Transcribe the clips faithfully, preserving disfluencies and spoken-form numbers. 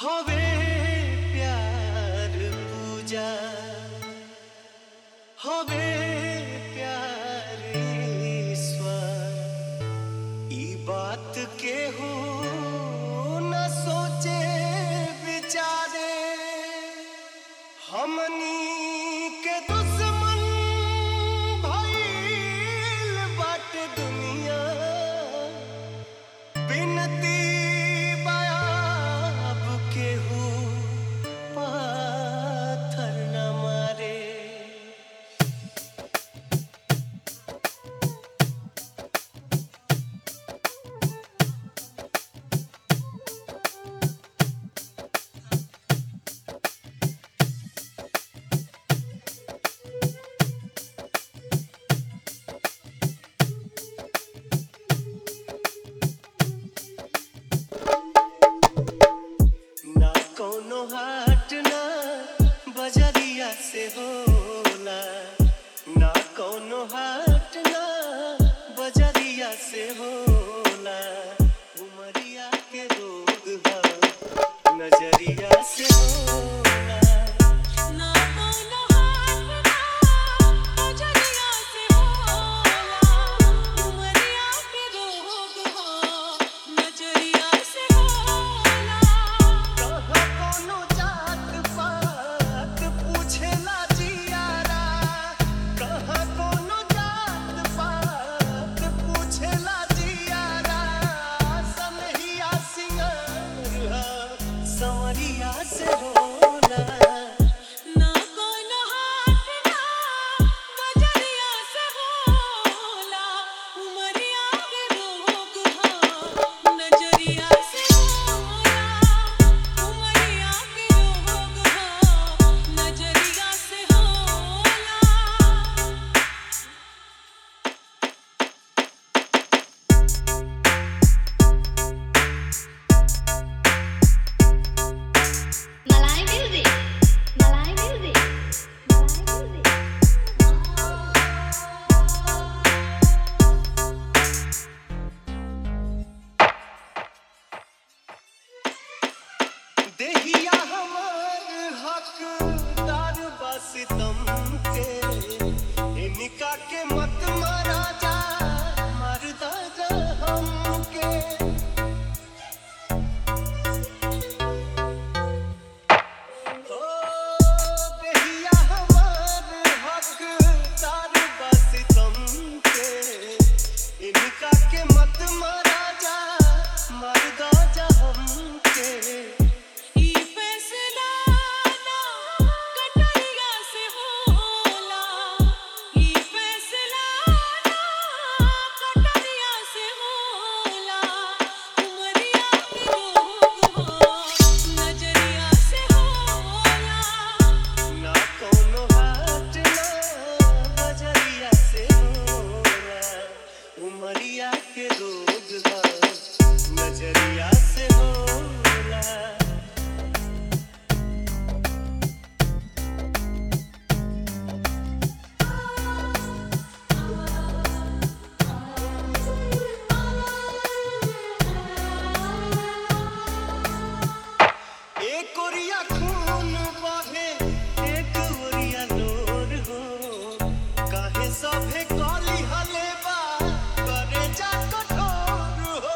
हवे प्यार पूजा हवे प्यार ईश्वर ई बात के हो न सोचे विचारे हमनी के दुश्मन भइल बाटे दुनिया बिनती बयाब के हो पाथर न मारे कोनो हाट ना बजरिया से होला ना कोनो हाट ना बजरिया से होला उमरिया के रोग है नजरिया से होला ना कोनो हाट ना बजरिया से होला उमरिया के रोग है नजरिया से होला कोनो जात पात पूछेला जियारा कहाँ कोनो जात पात पूछेला जियारा सनहिया सिंगार संवरिया से होला ना कोनो हाट ना बजरिया से होला उमरिया के रोग है नजरिया से होला उमरिया के रोग है नजरिया से होला मलाई म्यूजिक मलाई म्यूजिक मलाई म्यूजिक देहिया हमार हकदार बा सितम के इनका के मत मारा जा मरदा जा हमके ओ देहिया हमार हकदार बा सितम के इनका के मत मारा जा मरदा जा हमके ई फैसला ना कटरिया से होला ई फैसला ना कटरिया से होला उमरिया के रोग हो नजरिया से होला ना कोनो हाट ना बजरिया से होला उमरिया के रोग है नजरिया से होला एक ओरिया खून बहे एक ओरिया लोर हो काहे सभे कली हले बा करे जा कठोर हो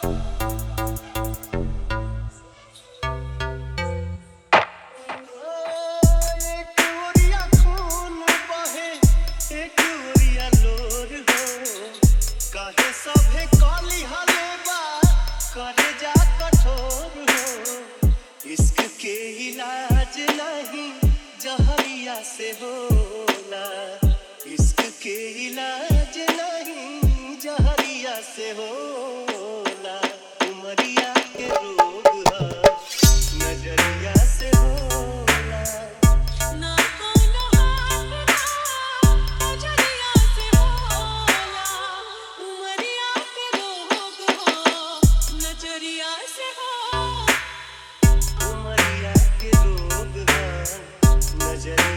एक ओरिया खून बहे एक ओरिया लोर हो काहे सभे कली हले बा करे जा कठोर हो इश्क के इलाज नहीं जहरिया से होला इश्क के इलाज नहीं जहरिया से होला उमरिया के रोग है नजरिया से होला ना कोनो हाट ना बजरिया से होला उमरिया के रोग है नजरिया से होला उमरिया के रोग है नजरिया